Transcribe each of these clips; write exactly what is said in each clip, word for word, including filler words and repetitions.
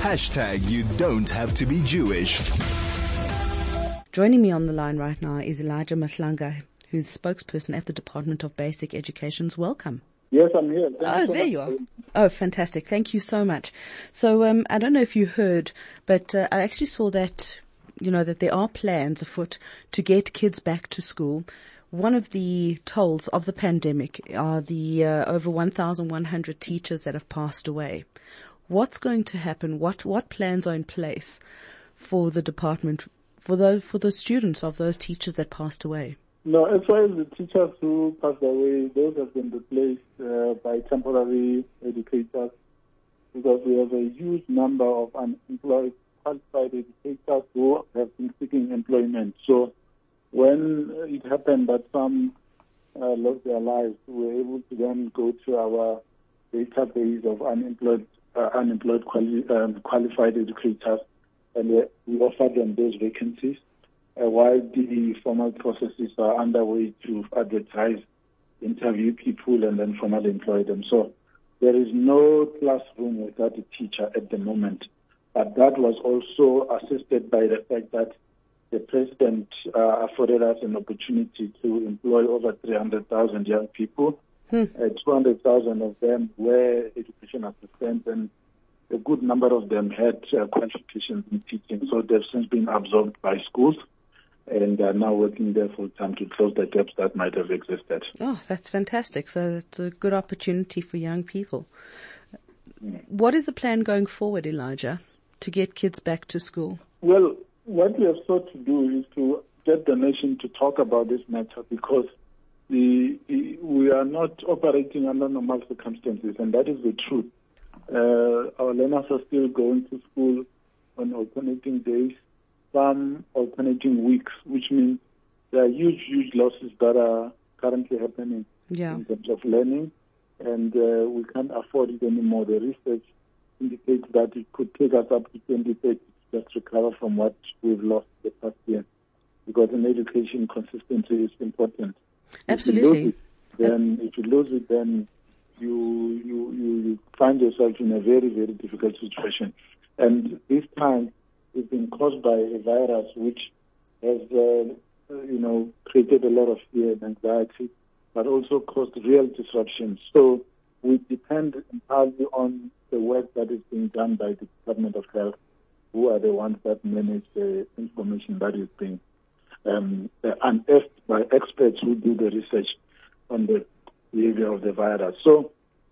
Hashtag you don't have to be Jewish. Joining me on the line right now is Elijah Mahlanga, who's spokesperson at the Department of Basic Education's Welcome. Yes, I'm here. Thank oh, you so there much. you are. Oh, fantastic. Thank you so much. So, um, I don't know if you heard, but uh, I actually saw that, you know, that there are plans afoot to get kids back to school. One of the tolls of the pandemic are the uh, over one thousand one hundred teachers that have passed away. What's going to happen? What what plans are in place for the department, for those for the students of those teachers that passed away? No, as far as the teachers who passed away, those have been replaced uh, by temporary educators, because we have a huge number of unemployed, qualified educators who have been seeking employment. So when it happened that some uh, lost their lives, we were able to then go to our database of unemployed, uh, unemployed quali- um, qualified educators, and we, we offer them those vacancies. Uh, while the formal processes are underway to advertise, interview people, and then formally employ them. So there is no classroom without a teacher at the moment. But that was also assisted by the fact that the President uh, afforded us an opportunity to employ over three hundred thousand young people. Hmm. Uh, two hundred thousand of them were education assistants, and a good number of them had uh, qualifications in teaching. So they've since been absorbed by schools, and are now working there full time to close the gaps that might have existed. Oh, that's fantastic. So it's a good opportunity for young people. Mm. What is the plan going forward, Elijah, to get kids back to school? Well, what we have sought to do is to get the nation to talk about this matter, because the, the, we are not operating under normal circumstances, and that is the truth. Uh, our learners are still going to school on alternating days, some alternating weeks, which means there are huge, huge losses that are currently happening yeah. in terms of learning, and uh, we can't afford it anymore. The research indicates that it could take us up to twenty thirty to just recover from what we've lost the past year, because in education, consistency is important. Absolutely. If you lose it, then if you lose it, then you, you, you find yourself in a very, very difficult situation. And this time, it's been caused by a virus which has, uh, you know, created a lot of fear and anxiety, but also caused real disruption. So we depend entirely on the work that is being done by the Department of Health, who are the ones that manage the information that is being um, unearthed by experts who do the research on the behavior of the virus. So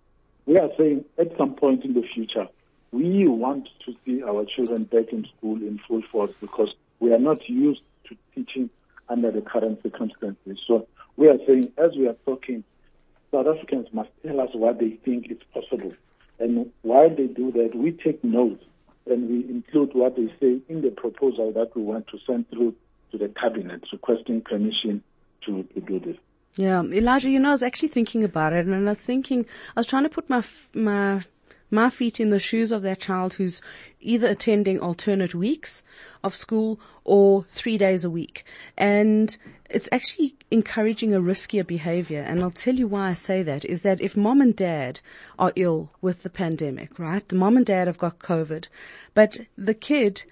we are saying at some point in the future, we want to see our children back in school in full force, because we are not used to teaching under the current circumstances. So we are saying, as we are talking, South Africans must tell us what they think is possible. And while they do that, we take notes and we include what they say in the proposal that we want to send through to the cabinet, requesting permission to, to do this. Yeah, Elijah, you know, I was actually thinking about it, and I was thinking, I was trying to put my my my feet in the shoes of that child who's either attending alternate weeks of school or three days a week. And it's actually encouraging a riskier behavior. And I'll tell you why I say that, is that if mom and dad are ill with the pandemic, right? The mom and dad have got COVID, but the kid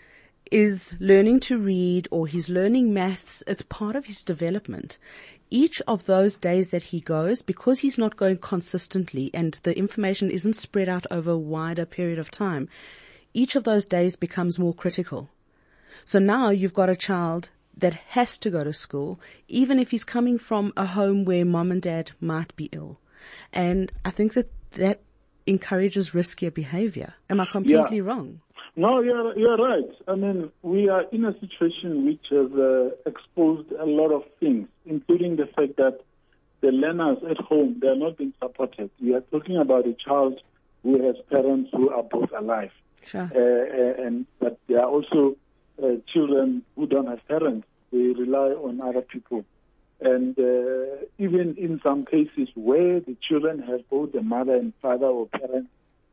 is learning to read or he's learning maths. It's part of his development. Each of those days that he goes, because he's not going consistently and the information isn't spread out over a wider period of time, each of those days becomes more critical. So now you've got a child that has to go to school, even if he's coming from a home where mom and dad might be ill. And I think that that encourages riskier behavior. Am I completely yeah. wrong? No, you're, you're right. I mean, we are in a situation which has uh, exposed a lot of things, including the fact that the learners at home, they are not being supported. We are talking about a child who has parents who are both alive. Sure. Uh, and but there are also uh, children who don't have parents. They rely on other people. And uh, even in some cases where the children have both a mother and father or parents,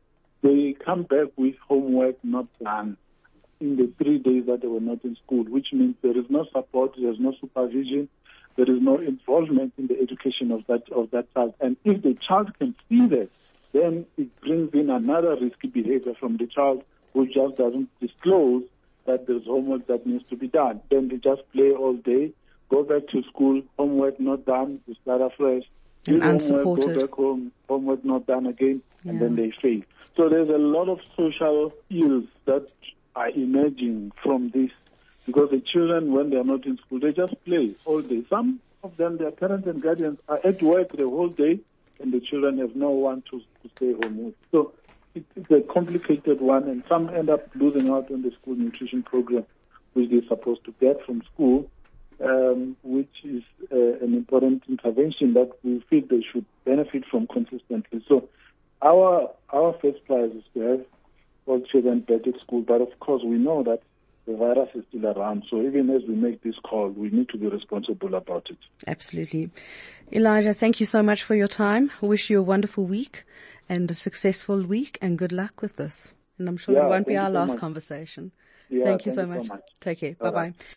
they come back with homework not done in the three days that they were not in school, which means there is no support, there is no supervision, there is no involvement in the education of that of that child. And if the child can see that, then it brings in another risky behavior from the child who just doesn't disclose that there's homework that needs to be done. Then they just play all day, go back to school, homework not done, they start afresh. And Do unsupported. Homework, go back home, homework not done again, and Yeah. then they fail. So there's a lot of social ills that are emerging from this, because the children, when they're not in school, they just play all day. Some of them, their parents and guardians are at work the whole day, and the children have no one to, to stay home with. So it, it's a complicated one, and some end up losing out on the school nutrition program, which they're supposed to get from school, um, which is uh, an important intervention that we feel they should benefit from consistently. So our our first prize is to have all children back at school, but of course we know that the virus is still around. So even as we make this call, we need to be responsible about it. Absolutely. Elijah, thank you so much for your time. I wish you a wonderful week and a successful week, and good luck with this. And I'm sure Yeah, it won't be thank our you so last much. conversation. Yeah, Thank you thank so you so much. much. Take care. Bye-bye. Bye-bye.